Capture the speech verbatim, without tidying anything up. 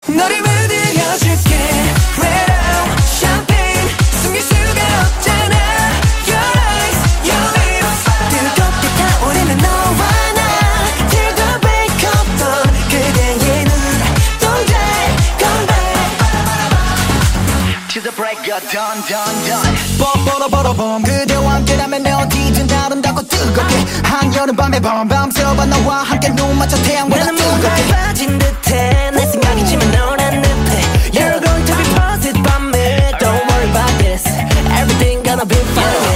너를 물들여줄게 Red out champagne 숨길 수가 없잖아 Your eyes, your lips 뜨겁게 타오르는 너와 나 Till the break of dawn 그대의 눈 Don't die, come back Till the break of dawn, dawn, dawn 뻔뻔뻔뻔 그대와 함께라면 내 어디든 아름답고 뜨겁게 한여름 밤에 밤 밤새워봐 너와 함께 눈 맞춰 태양보다 뜨겁게